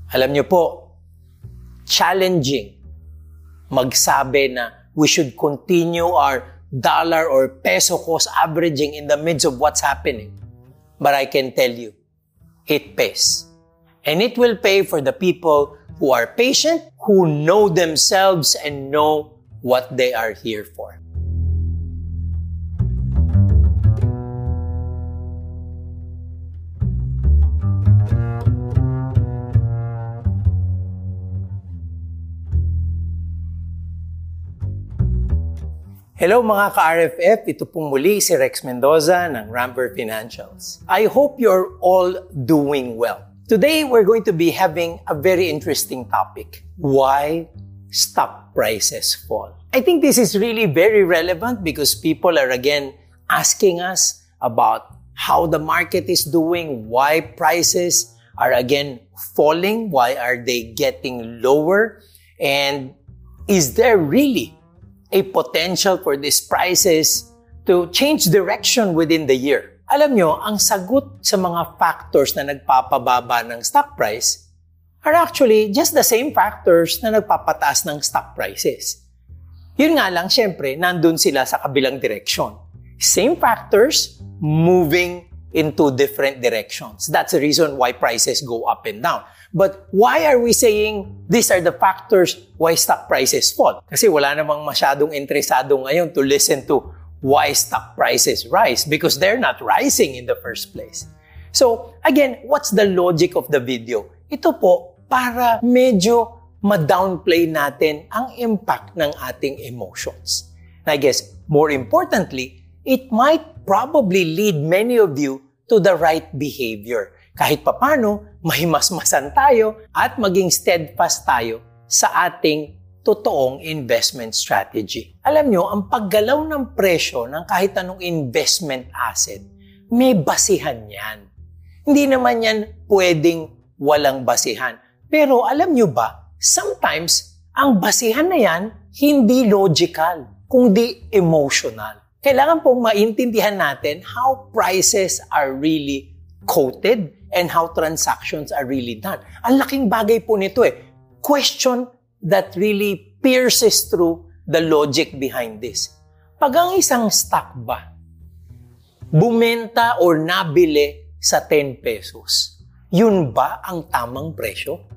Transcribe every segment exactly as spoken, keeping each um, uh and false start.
Alam niyo po, challenging magsabi na we should continue our dollar or peso cost averaging in the midst of what's happening. But I can tell you, it pays. And it will pay for the people who are patient, who know themselves and know what they are here for. Hello mga ka-R F F, ito pong muli si Rex Mendoza ng Ramper Financials. I hope you're all doing well. Today, we're going to be having a very interesting topic. Why stock prices fall. I think this is really very relevant because people are again asking us about how the market is doing, why prices are again falling, why are they getting lower, and is there really a potential for these prices to change direction within the year? Alam nyo, ang sagot sa mga factors na nagpapababa ng stock price are actually just the same factors na nagpapataas ng stock prices. Yun nga lang, syempre, nandun sila sa kabilang direksyon. Same factors moving into different directions. That's the reason why prices go up and down. But why are we saying these are the factors why stock prices fall? Kasi wala namang masyadong interesado ngayon to listen to why stock prices rise because they're not rising in the first place. So, again, what's the logic of the video? Ito po, para medyo ma-downplay natin ang impact ng ating emotions. And I guess, more importantly, it might probably lead many of you to the right behavior. Kahit papano, mahimasmasan tayo at maging steadfast tayo sa ating totoong investment strategy. Alam nyo, ang paggalaw ng presyo ng kahit anong investment asset, may basihan yan. Hindi naman yan pwedeng walang basihan. Pero alam nyo ba, sometimes, ang basihan na yan, hindi logical, kundi emotional. Kailangan pong maintindihan natin how prices are really quoted and how transactions are really done. Ang laking bagay po nito eh. Question that really pierces through the logic behind this. Pag ang isang stock ba, bumenta or nabili sa ten pesos, yun ba ang tamang presyo?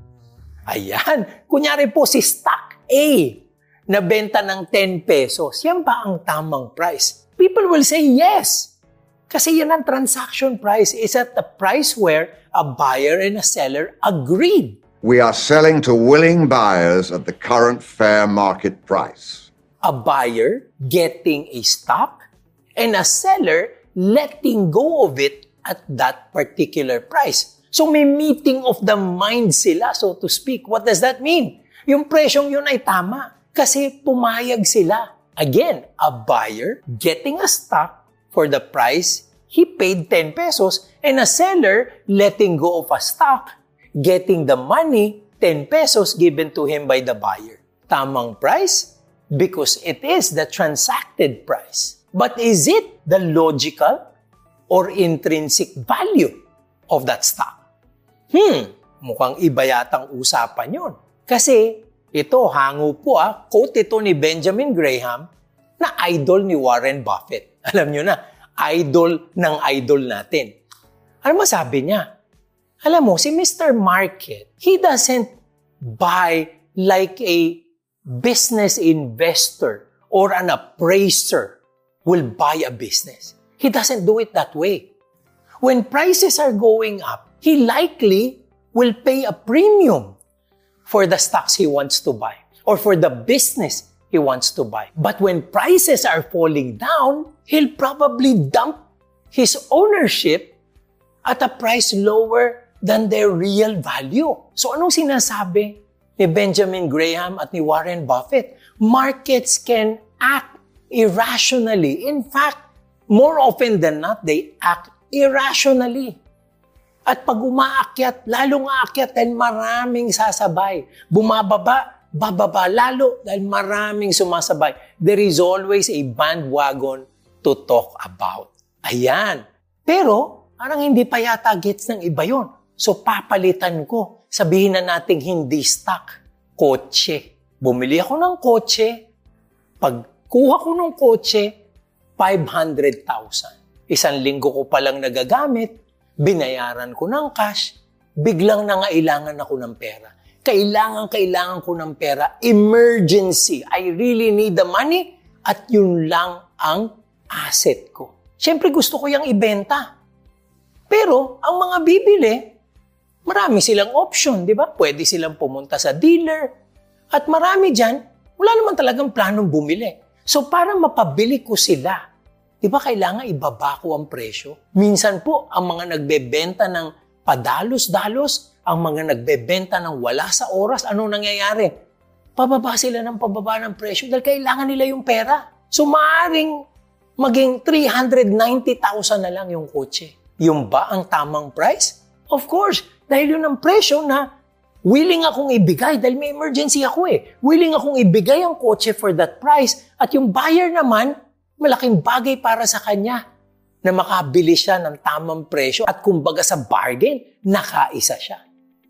Ayan. Kunyari po si stock A, nabenta ng ten pesos, yan ba ang tamang price? People will say yes. Kasi yan ang transaction price is at the price where a buyer and a seller agreed. We are selling to willing buyers at the current fair market price. A buyer getting a stock and a seller letting go of it at that particular price. So may meeting of the mind sila, so to speak. What does that mean? Yung presyong yun ay tama kasi pumayag sila. Again, a buyer getting a stock for the price he paid ten pesos and a seller letting go of a stock, getting the money, ten pesos given to him by the buyer. Tamang price? Because it is the transacted price. But is it the logical or intrinsic value of that stock? Hmm, mukhang iba yatang usapan yun. Kasi ito, hango po ah, quote ito ni Benjamin Graham na idol ni Warren Buffett. Alam nyo na, idol ng idol natin. Ano masabi niya? Alam mo, si Mister Market, he doesn't buy like a business investor or an appraiser will buy a business. He doesn't do it that way. When prices are going up, he likely will pay a premium for the stocks he wants to buy or for the business he wants to buy. But when prices are falling down, he'll probably dump his ownership at a price lower than their real value. So anong sinasabi ni Benjamin Graham at ni Warren Buffett? Markets can act irrationally. In fact, more often than not, they act irrationally. At pag umaakyat, lalong aakyat dahil maraming sasabay. Bumababa, bababa lalo dahil maraming sumasabay. There is always a bandwagon to talk about. Ayan. Pero, parang hindi pa yata gets ng iba yon. So, papalitan ko sabihin na nating hindi stock, kotse. Bumili ako ng kotse, pagkuha ko ng kotse, five hundred thousand. Isang linggo ko palang nagagamit, binayaran ko ng cash, biglang nangailangan ako ng pera. Kailangan, kailangan ko ng pera. Emergency. I really need the money at yun lang ang asset ko. Siyempre gusto ko yung ibenta. Pero ang mga bibili, marami silang option, di ba? Pwede silang pumunta sa dealer. At marami dyan, wala naman talagang planong bumili. So para mapabili ko sila, di ba kailangan ibaba ko ang presyo? Minsan po, ang mga nagbebenta ng padalos-dalos, ang mga nagbebenta ng wala sa oras, anong nangyayari? Pababa sila ng pababa ng presyo dahil kailangan nila yung pera. So maaaring maging three hundred ninety thousand na lang yung kotse. Yung ba ang tamang price? Of course, dahil yun ang presyo na willing akong ibigay dahil may emergency ako eh. Willing akong ibigay ang kotse for that price at yung buyer naman, malaking bagay para sa kanya na makabili siya ng tamang presyo at kumbaga sa bargain, nakaisa siya.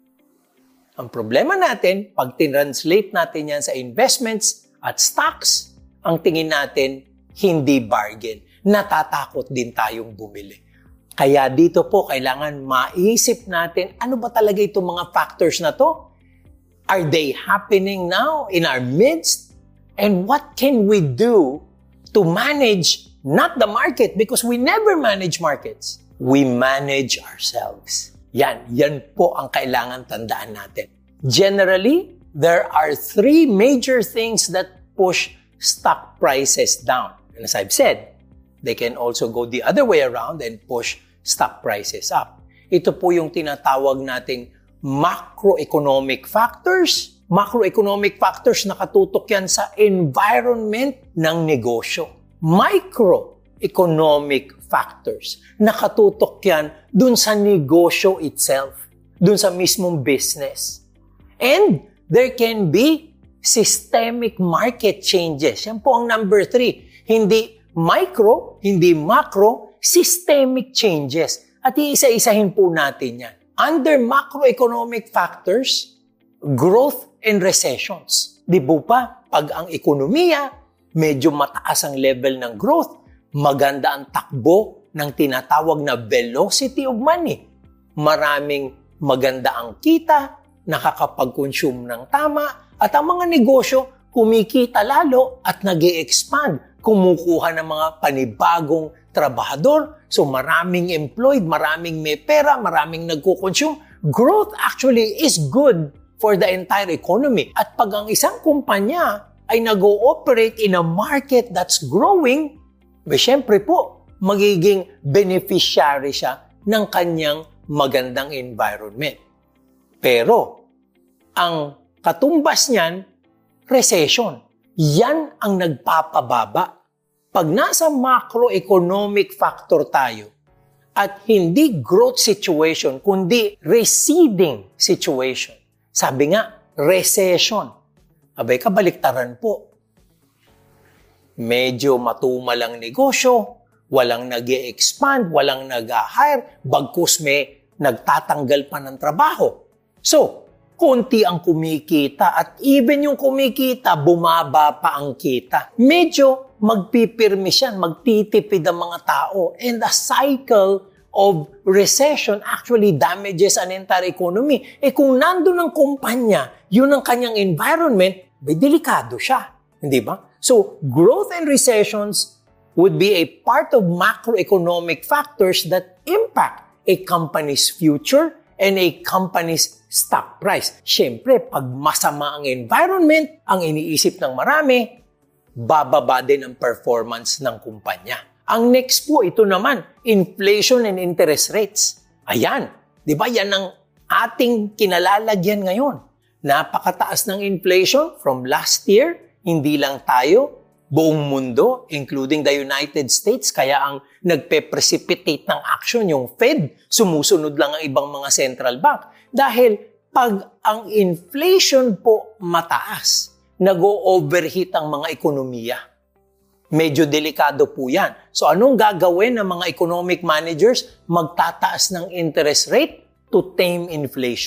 Ang problema natin, pag tinranslate natin yan sa investments at stocks, ang tingin natin, hindi bargain. Natatakot din tayong bumili. Kaya dito po, kailangan maisip natin, ano ba talaga itong mga factors na to? Are they happening now in our midst? And what can we do to manage not the market? Because we never manage markets. We manage ourselves. Yan, yan po ang kailangan tandaan natin. Generally, there are three major things that push stock prices down. And as I've said, they can also go the other way around and push stock prices up. Ito po yung tinatawag nating macroeconomic factors. Macroeconomic factors nakatutok yan sa environment ng negosyo. Microeconomic factors nakatutok yan dun sa negosyo itself, dun sa mismong business. And there can be systemic market changes. Yan po ang number three. Hindi micro, hindi macro, systemic changes. At iisa-isahin po natin yan. Under macroeconomic factors, growth and recessions. Di po pa, pag ang ekonomiya, medyo mataas ang level ng growth, maganda ang takbo ng tinatawag na velocity of money. Maraming maganda ang kita, nakakapag-consume ng tama, at ang mga negosyo kumikita lalo at nag-e-expand. Kumukuha ng mga panibagong trabahador, so maraming employed, maraming may pera, maraming nagko-consume. Growth actually is good for the entire economy. At pag ang isang kumpanya ay nag-ooperate in a market that's growing, eh, syempre po, magiging beneficiary siya ng kanyang magandang environment. Pero, ang katumbas niyan, recession. Yan ang nagpapababa. Pag nasa macroeconomic factor tayo at hindi growth situation, kundi receding situation. Sabi nga, recession. Abay, kabaliktaran po. Medyo matumal ang negosyo, walang nag-e-expand, walang nag-hire, bagkus may nagtatanggal pa ng trabaho. So, konti ang kumikita at even yung kumikita, bumaba pa ang kita. Medyo magpipirmi siya, magtitipid ang mga tao. And the cycle of recession actually damages an entire economy. Eh kung nandun ang kumpanya, yun ang kanyang environment, may delikado siya. Hindi ba? So, growth and recessions would be a part of macroeconomic factors that impact a company's future and a company's stock price. Siyempre, pag masama ang environment, ang iniisip ng marami, bababa din ang performance ng kumpanya. Ang next po, ito naman, inflation and interest rates. Ayan, di ba yan ang ating kinalalagyan ngayon? Napakataas ng inflation from last year, hindi lang tayo, buong mundo, including the United States, kaya ang nagpe-precipitate ng action yung Fed, sumusunod lang ang ibang mga central bank. Dahil pag ang inflation po mataas, nag-o-overheat ang mga ekonomiya. Medyo delikado po yan. So anong gagawin ng mga economic managers? Magtataas ng interest rate to tame inflation.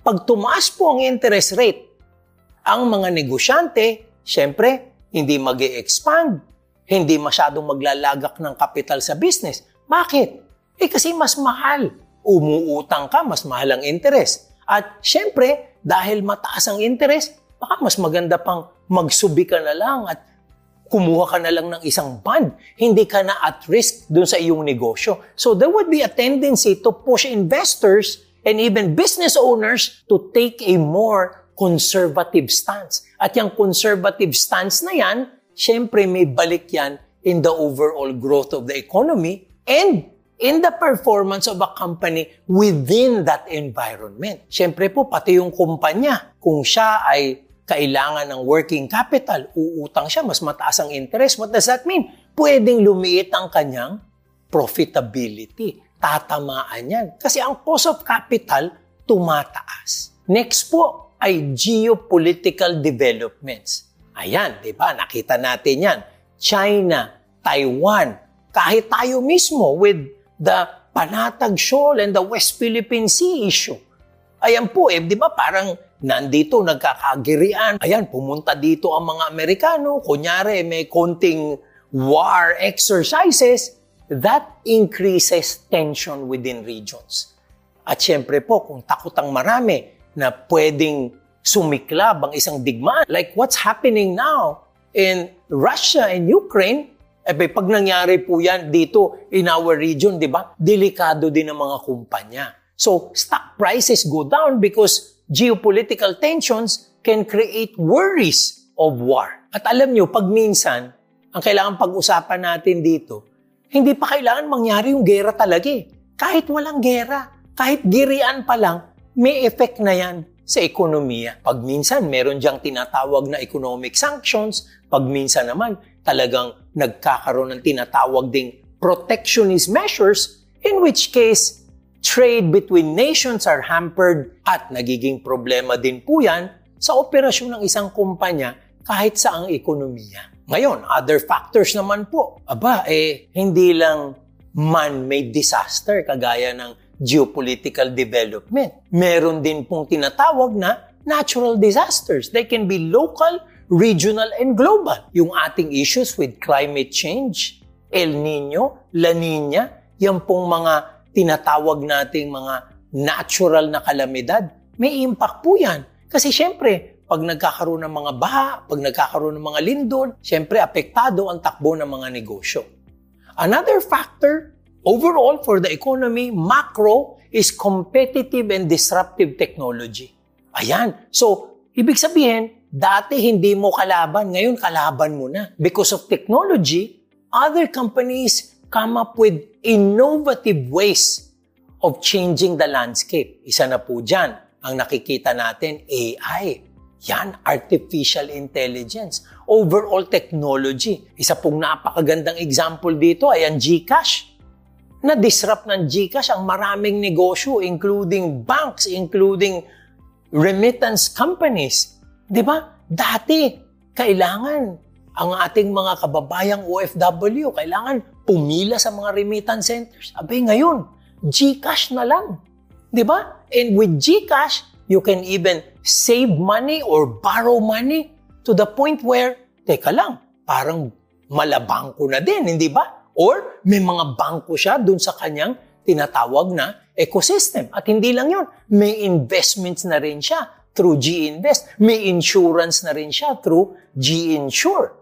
pag tumaas po ang interest rate, ang mga negosyante, syempre, hindi mag-e-expand, hindi masyadong maglalagak ng kapital sa business. Bakit? Eh kasi mas mahal. Umuutang ka, mas mahal ang interest. At syempre, dahil mataas ang interest, baka mas maganda pang magsubi ka na lang at kumuha ka na lang ng isang bond. Hindi ka na at risk dun sa iyong negosyo. So there would be a tendency to push investors and even business owners to take a more conservative stance. At yung conservative stance na yan, syempre may balik yan in the overall growth of the economy and in the performance of a company within that environment. Syempre po, pati yung kumpanya, kung siya ay kailangan ng working capital, uutang siya, mas mataas ang interest. What does that mean? Pwedeng lumiit ang kanyang profitability. Tatamaan yan. Kasi ang cost of capital, tumataas. Next po ay geopolitical developments. Ayan, di ba? Nakita natin yan. China, Taiwan, kahit tayo mismo with the Panatag Shoal and the West Philippine Sea issue. Ayan po, eh, di ba parang nandito nagkakagirian. Ayan, pumunta dito ang mga Amerikano. Kunyari, may konting war exercises. That increases tension within regions. At syempre po, kung takot ang marami na pwedeng sumiklab ang isang digmaan, like what's happening now in Russia and Ukraine, eh pag nangyari po yan dito in our region, di ba? Delikado din ang mga kumpanya. So, stock prices go down because geopolitical tensions can create worries of war. At alam nyo, pag minsan, ang kailangan pag-usapan natin dito, hindi pa kailangan mangyari yung gera talaga eh. Kahit walang gera, kahit girian pa lang, may effect na yan sa ekonomiya. Pag minsan, meron diyang tinatawag na economic sanctions. Pag minsan naman, talagang nagkakaroon ng tinatawag ding protectionist measures, in which case, trade between nations are hampered at nagiging problema din po yan sa operasyon ng isang kumpanya kahit saang ekonomiya. Ngayon, other factors naman po. Aba, eh, hindi lang man-made disaster kagaya ng geopolitical development. Meron din pong tinatawag na natural disasters. They can be local, regional, and global. Yung ating issues with climate change, El Nino, La Nina, yan pong mga tinatawag nating mga natural na kalamidad, may impact po yan. Kasi syempre, pag nagkakaroon ng mga baha, pag nagkakaroon ng mga lindol, syempre apektado ang takbo ng mga negosyo. Another factor, overall for the economy, macro, is competitive and disruptive technology. Ayan. So, ibig sabihin, dati hindi mo kalaban, ngayon kalaban mo na. Because of technology, other companies come up with innovative ways of changing the landscape. Isa na po dyan, ang nakikita natin, A I. Yan, artificial intelligence. Overall technology. Isa pong napakagandang example dito ay ang GCash. Na-disrupt ng GCash ang maraming negosyo, including banks, including remittance companies. Di ba? Dati, kailangan ang ating mga kababayang O F W, kailangan pumila sa mga remittance centers. Abay, ngayon, GCash na lang. Di ba? And with GCash, you can even save money or borrow money to the point where, teka lang, parang malabangko na din, hindi ba? Or may mga bangko siya dun sa kanyang tinatawag na ecosystem. At hindi lang yun, may investments na rin siya through G-Invest. May insurance na rin siya through G-Insure.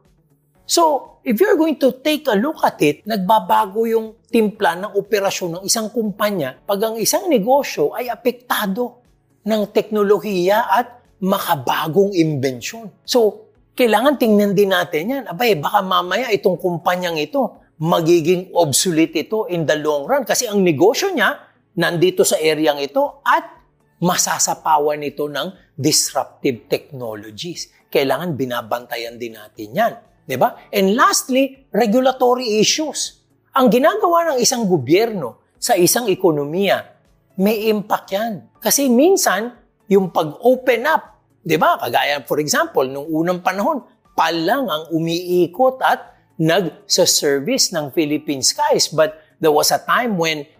So, if you're going to take a look at it, nagbabago yung timpla ng operasyon ng isang kumpanya pag ang isang negosyo ay apektado ng teknolohiya at makabagong imbensyon. So, kailangan tingnan din natin yan. Abay, baka mamaya itong kumpanyang ito, magiging obsolete ito in the long run kasi ang negosyo niya nandito sa areang ito at masasapawan ito ng disruptive technologies. Kailangan binabantayan din natin yan. Diba? And lastly, regulatory issues. Ang ginagawa ng isang gobyerno sa isang ekonomiya, may impact yan. Kasi minsan, yung pag-open up, di ba? Kagaya, for example, nung unang panahon, pal lang ang umiikot at nag-service ng Philippine skies. But there was a time when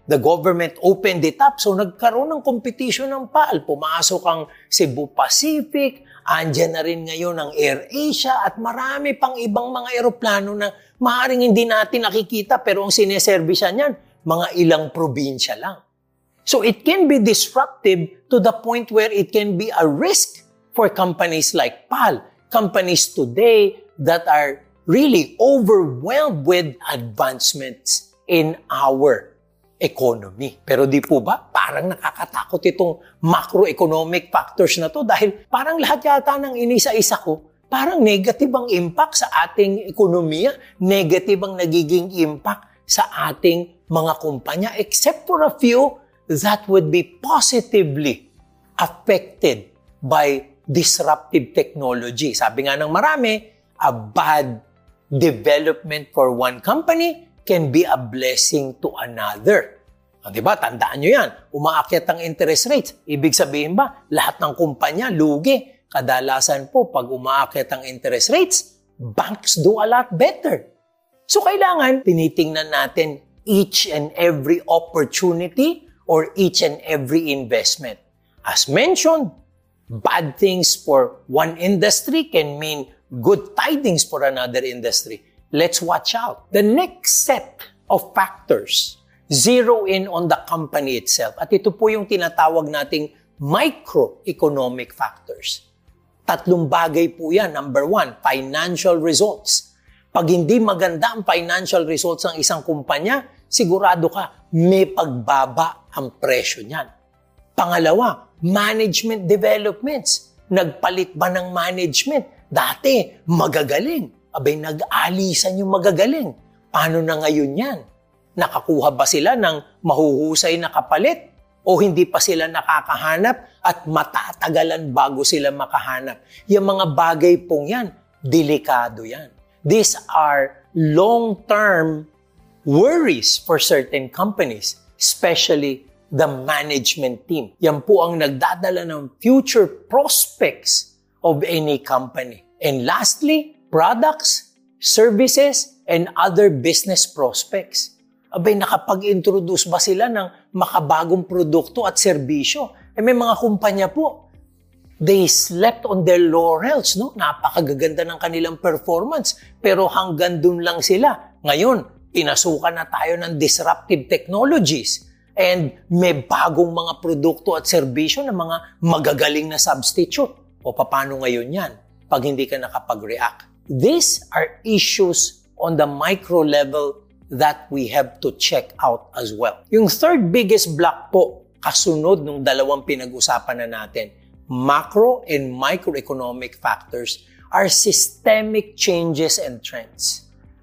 the government opened it up. So nagkaroon ng competition ng P A L. Pumasok ang Cebu Pacific, andyan na rin ngayon ang AirAsia at marami pang ibang mga eroplano na maaaring hindi natin nakikita pero ang sineservisyan niyan, mga ilang probinsya lang. So it can be disruptive to the point where it can be a risk for companies like P A L. Companies today that are really overwhelmed with advancements in our economy. Pero di po ba, parang nakakatakot itong macroeconomic factors na to dahil parang lahat yata ng inisa-isa ko, parang negative ang impact sa ating ekonomiya, negative ang nagiging impact sa ating mga kumpanya, except for a few that would be positively affected by disruptive technology. Sabi nga ng marami, a bad development for one company can be a blessing to another. O, diba? Tandaan nyo yan. Umaakyat ang interest rates. Ibig sabihin ba, lahat ng kumpanya lugi. Kadalasan po, pag umaakyat ang interest rates, banks do a lot better. So, kailangan tinitingnan natin each and every opportunity or each and every investment. As mentioned, bad things for one industry can mean good tidings for another industry. Let's watch out. The next set of factors zero in on the company itself. At ito po yung tinatawag nating microeconomic factors. Tatlong bagay po yan. Number one, financial results. Pag hindi maganda ang financial results ng isang kumpanya, sigurado ka, may pagbaba ang presyo niyan. Pangalawa, management developments. Nagpalit ba ng management? Dati, magagaling. Abay, nag-alisan yung magagaling. Paano na ngayon yan? Nakakuha ba sila ng mahuhusay na kapalit? O hindi pa sila nakakahanap at matatagalan bago sila makahanap? Yung mga bagay pong yan, delikado yan. These are long-term worries for certain companies, especially the management team. Yan po ang nagdadala ng future prospects of any company. And lastly, products, services, and other business prospects. Abay, nakapag-introduce ba sila ng makabagong produkto at serbisyo? Eh, may mga kumpanya po, they slept on their laurels, no? Napakagaganda ng kanilang performance, pero hanggang dun lang sila. Ngayon, pinasukan na tayo ng disruptive technologies and may bagong mga produkto at serbisyo na mga magagaling na substitute. O paano ngayon yan pag hindi ka nakapag-react? These are issues on the micro level that we have to check out as well. Yung third biggest block po, kasunod nung dalawang pinag-usapan na natin, macro and microeconomic factors are systemic changes and trends.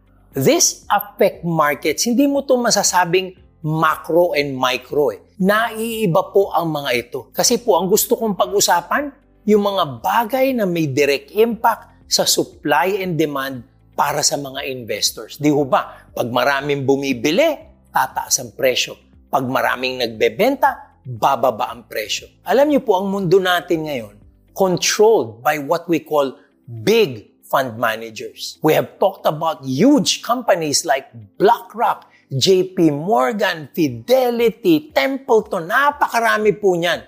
This affect markets. Hindi mo to masasabing macro and micro eh. Naiiba po ang mga ito. Kasi po, ang gusto kong pag-usapan, yung mga bagay na may direct impact sa supply and demand para sa mga investors. Di ho ba? Pag maraming bumibili, tataas ang presyo. Pag maraming nagbebenta, bababa ang presyo. Alam niyo po, ang mundo natin ngayon, controlled by what we call big fund managers. We have talked about huge companies like BlackRock, J P Morgan, Fidelity, Templeton, napakarami po niyan.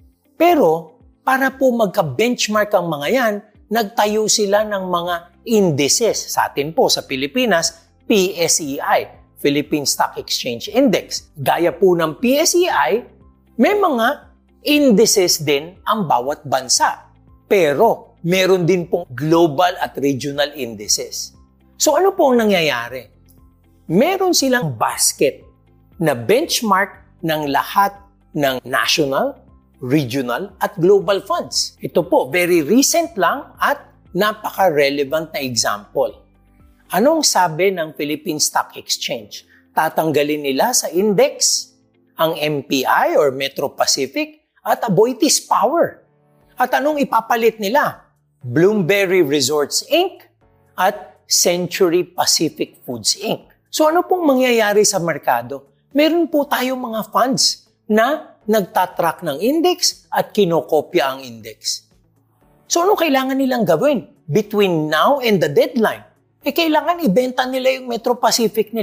Pero, para po magka-benchmark ang mga yan, nagtayo sila ng mga indices. Sa atin po, sa Pilipinas, P S E I, Philippine Stock Exchange Index. Gaya po ng P S E I, may mga indices din ang bawat bansa. Pero, meron din pong global at regional indices. So, ano po ang nangyayari? Meron silang basket na benchmark ng lahat ng national, regional, at global funds. Ito po, very recent lang at napaka-relevant na example. Anong sabi ng Philippine Stock Exchange? Tatanggalin nila sa index ang M P I or Metro Pacific at Aboitiz Power. At anong ipapalit nila? Bloomberry Resorts Incorporated at Century Pacific Foods Incorporated. So ano pong mangyayari sa merkado? Meron po tayong mga funds na nagtatrack ng index at kinokopya ang index. So ano kailangan nilang gawin between now and the deadline? Eh kailangan ibenta nila yung Metro Pacific nila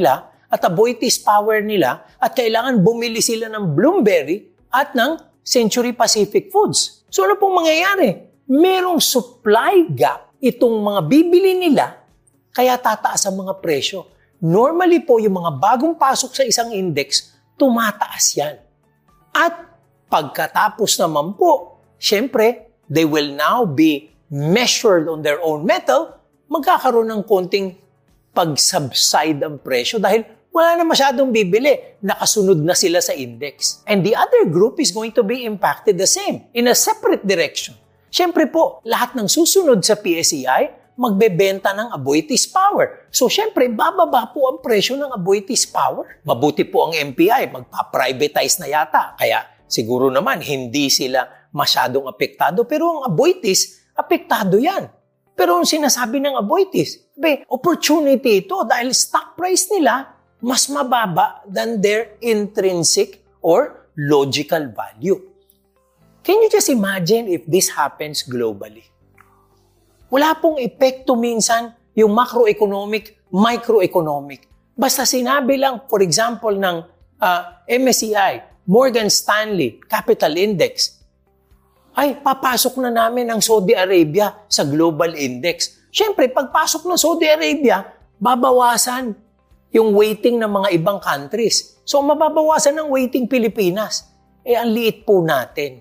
at Aboitiz Power nila at kailangan bumili sila ng Bloomberry at ng Century Pacific Foods. So ano pong mangyayari? Merong supply gap itong mga bibili nila kaya tataas ang mga presyo. Normally po yung mga bagong pasok sa isang index, tumataas yan. At pagkatapos naman po, syempre, they will now be measured on their own metal, magkakaroon ng konting pag-subside ang presyo dahil wala na masyadong bibili. Nakasunod na sila sa index. And the other group is going to be impacted the same, in a separate direction. Siyempre po, lahat ng susunod sa P S E I, magbebenta ng Aboitiz Power. So siyempre, bababa po ang presyo ng Aboitiz Power. Mabuti po ang M P I, magpa-privatize na yata. Kaya siguro naman, hindi sila masyadong apektado. Pero ang Aboitiz, apektado yan. Pero ang sinasabi ng Aboitiz, be, opportunity ito dahil stock price nila mas mababa than their intrinsic or logical value. Can you just imagine if this happens globally? Wala pong epekto minsan yung macroeconomic, microeconomic. Basta sinabi lang, for example, ng uh, M S C I, Morgan Stanley Capital Index, ay, papasok na namin ang Saudi Arabia sa global index. Siyempre, pagpasok ng Saudi Arabia, babawasan yung weighting ng mga ibang countries. So, mababawasan ng weighting Pilipinas. Eh, ang liit po natin.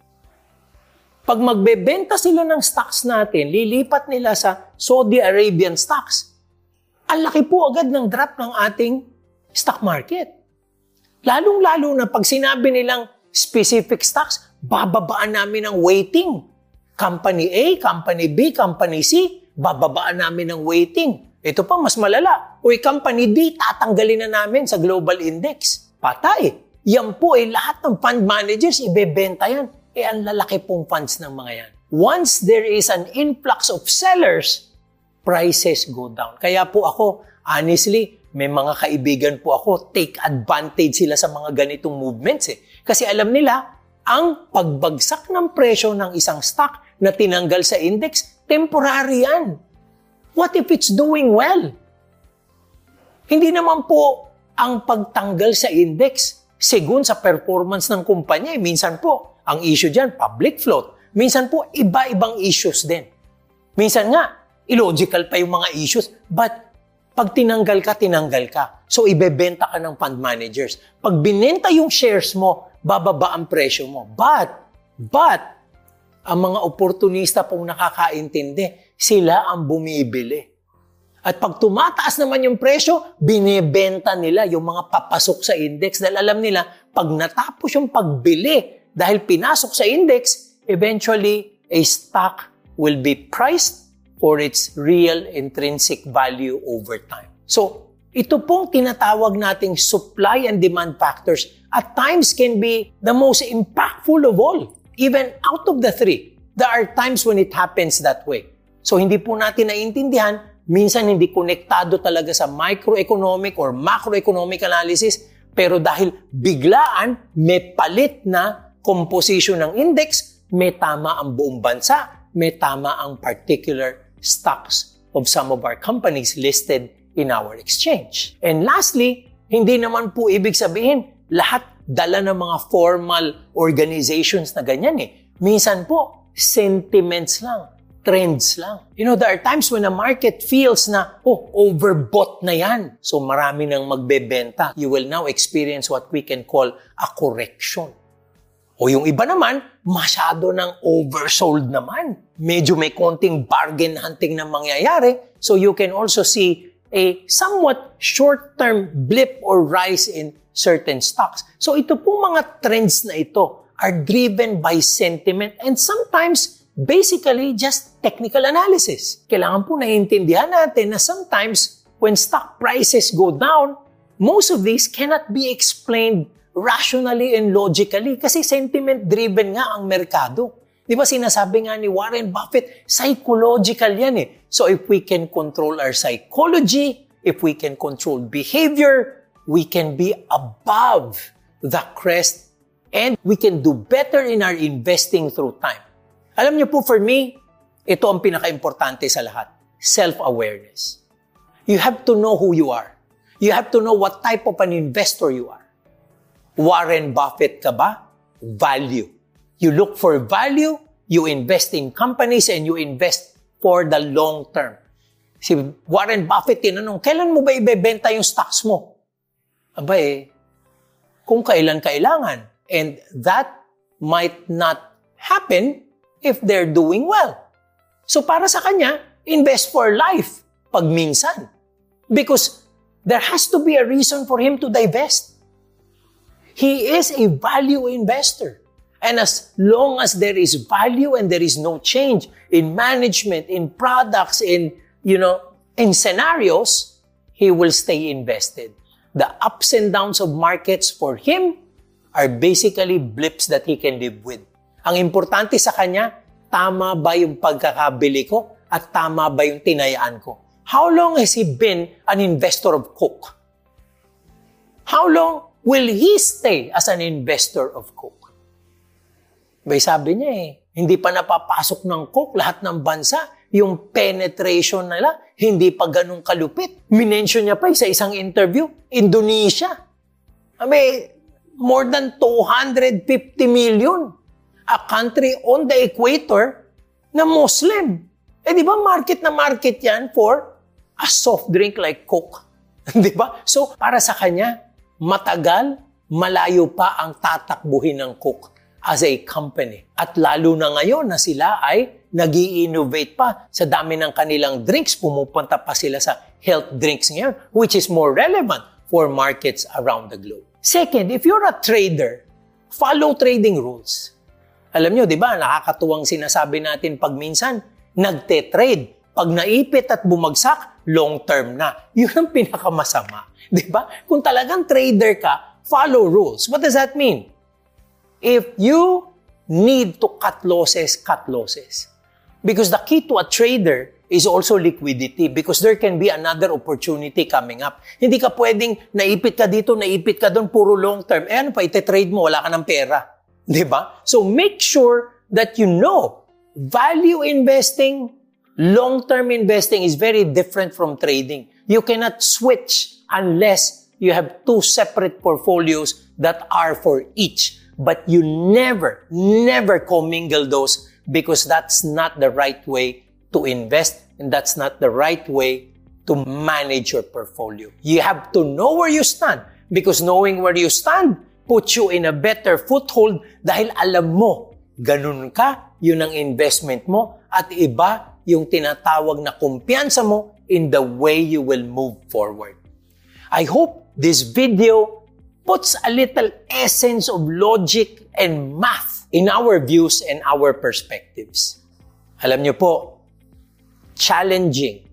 Pag magbebenta sila ng stocks natin, lilipat nila sa Saudi Arabian stocks. Ang laki po agad ng drop ng ating stock market. Lalong-lalo na pag sinabi nilang specific stocks, bababaan namin ang weighting. Company A, Company B, Company C, bababaan namin ang weighting. Ito pa, mas malala. Uy, Company D, tatanggalin na namin sa global index. Patay. Yan po ay lahat ng fund managers, ibebenta yan. Eh, ang lalaki pong funds ng mga yan. Once there is an influx of sellers, prices go down. Kaya po ako, honestly, may mga kaibigan po ako, take advantage sila sa mga ganitong movements eh. Kasi alam nila, ang pagbagsak ng presyo ng isang stock na tinanggal sa index, temporary yan. What if it's doing well? Hindi naman po ang pagtanggal sa index segun sa performance ng kumpanya. Minsan po, ang issue dyan, public float. Minsan po, iba-ibang issues din. Minsan nga, illogical pa yung mga issues. But pag tinanggal ka, tinanggal ka. So, ibebenta ka ng fund managers. Pag binenta yung shares mo, bababa ang presyo mo. But, but, ang mga oportunista pong nakakaintindi, sila ang bumibili. At pag tumataas naman yung presyo, binibenta nila yung mga papasok sa index dahil alam nila, pag natapos yung pagbili dahil pinasok sa index, eventually, a stock will be priced for its real intrinsic value over time. So, ito pong tinatawag nating supply and demand factors at times can be the most impactful of all. Even out of the three, there are times when it happens that way. So, hindi po natin naiintindihan, minsan hindi konektado talaga sa microeconomic or macroeconomic analysis, pero dahil biglaan, may palit na composition ng index, may tama ang buong bansa, may tama ang particular stocks of some of our companies listed in our exchange. And lastly, hindi naman po ibig sabihin lahat dala ng mga formal organizations na ganyan eh. Minsan po, sentiments lang, trends lang. You know, there are times when a market feels na, oh, overbought na yan. So marami nang magbebenta. You will now experience what we can call a correction. O yung iba naman, masyado ng oversold naman. Medyo may konting bargain hunting na mangyayari. So you can also see a somewhat short-term blip or rise in certain stocks. So ito po mga trends na ito are driven by sentiment and sometimes basically just technical analysis. Kailangan po naiintindihan natin na sometimes when stock prices go down, most of these cannot be explained rationally and logically kasi sentiment-driven nga ang merkado. Di ba sinasabi nga ni Warren Buffett, psychological yan eh. So if we can control our psychology, if we can control behavior, we can be above the crest and we can do better in our investing through time. Alam niyo po, for me, ito ang pinaka-importante sa lahat. Self-awareness. You have to know who you are. You have to know what type of an investor you are. Warren Buffett ka ba? Value. You look for value, you invest in companies, and you invest for the long term. Si Warren Buffett, tinanong, kailan mo ba ibebenta yung stocks mo? Aba eh, kung kailan kailangan. And that might not happen if they're doing well. So para sa kanya, invest for life pag minsan. Because there has to be a reason for him to divest. He is a value investor. And as long as there is value and there is no change in management, in products, in, you know, in scenarios, he will stay invested. The ups and downs of markets for him are basically blips that he can live with. Ang importante sa kanya, tama ba yung pagkakabili ko at tama ba yung tinayaan ko? How long has he been an investor of Coke? How long will he stay as an investor of Coke? Bay sabi niya eh, hindi pa napapasok ng Coke lahat ng bansa. Yung penetration nila, hindi pa ganun kalupit. Minention niya pa sa isang interview, Indonesia. Abi, more than two hundred fifty million. A country on the equator na Muslim. Eh di ba market na market yan for a soft drink like Coke? Di ba? So para sa kanya, matagal, malayo pa ang tatakbuhin ng Coke as a company. At lalo na ngayon na sila ay nag-i-innovate pa sa dami ng kanilang drinks. Pumupunta pa sila sa health drinks ngayon, which is more relevant for markets around the globe. Second, if you're a trader, follow trading rules. Alam nyo, di ba, nakakatuwang sinasabi natin pag minsan, nagte-trade. Pag naipit at bumagsak, long term na. Yun ang pinakamasama. Di ba? Kung talagang trader ka, follow rules. What does that mean? If you need to cut losses, cut losses. Because the key to a trader is also liquidity because there can be another opportunity coming up. Hindi ka pwedeng naipit ka dito, naipit ka doon, puro long term. Eh ano pa, ite-trade mo, wala ka ng pera. Diba? So make sure that you know value investing, long-term investing is very different from trading. You cannot switch unless you have two separate portfolios that are for each. But you never, never commingle those because that's not the right way to invest and that's not the right way to manage your portfolio. You have to know where you stand because knowing where you stand puts you in a better foothold dahil alam mo, ganun ka, yun ang investment mo at iba yung tinatawag na kumpiyansa mo in the way you will move forward. I hope this video puts a little essence of logic and math in our views and our perspectives. Alam niyo po, challenging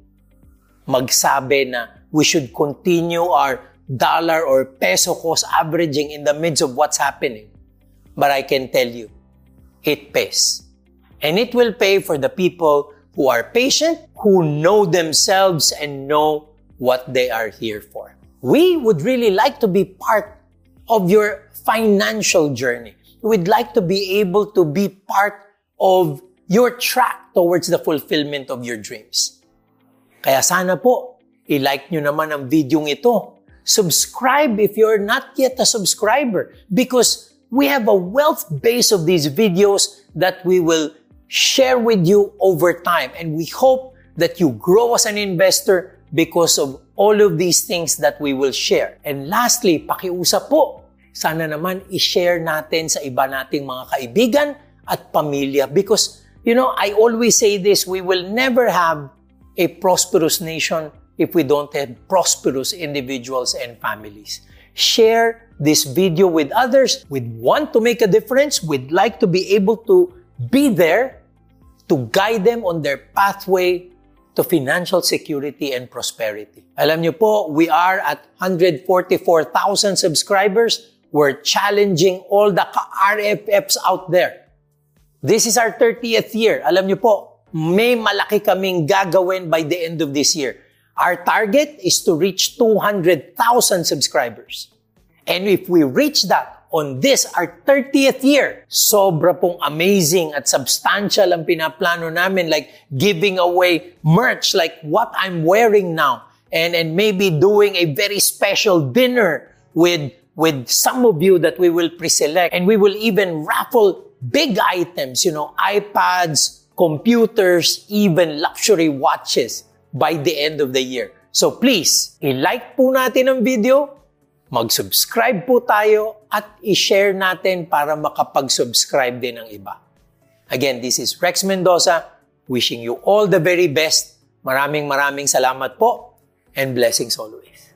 magsabi na we should continue our dollar or peso cost averaging in the midst of what's happening. But I can tell you, it pays. And it will pay for the people who are patient, who know themselves and know what they are here for. We would really like to be part of your financial journey. We'd like to be able to be part of your track towards the fulfillment of your dreams. Kaya sana po, i-like nyo naman ang video ito. Subscribe if you're not yet a subscriber because we have a wealth base of these videos that we will share with you over time. And we hope that you grow as an investor because of all of these things that we will share. And lastly, pakiusap po, sana naman i-share natin sa iba nating mga kaibigan at pamilya because, you know, I always say this, we will never have a prosperous nation if we don't have prosperous individuals and families. Share this video with others. We'd want to make a difference. We'd like to be able to be there to guide them on their pathway to financial security and prosperity. Alam niyo po, we are at one hundred forty-four thousand subscribers. We're challenging all the R F Fs out there. This is our thirtieth year. Alam niyo po, may malaki kaming gagawin by the end of this year. Our target is to reach two hundred thousand subscribers. And if we reach that on this, our thirtieth year, sobra pong amazing at substantial ang pinaplano namin, like giving away merch like what I'm wearing now. and, and maybe doing a very special dinner with, with some of you that we will pre-select. And we will even raffle big items, you know, iPads, computers, even luxury watches by the end of the year. So please, i-like po natin ang video, mag-subscribe po tayo, at i-share natin para makapag-subscribe din ng iba. Again, this is Rex Mendoza, wishing you all the very best. Maraming maraming salamat po, and blessings always.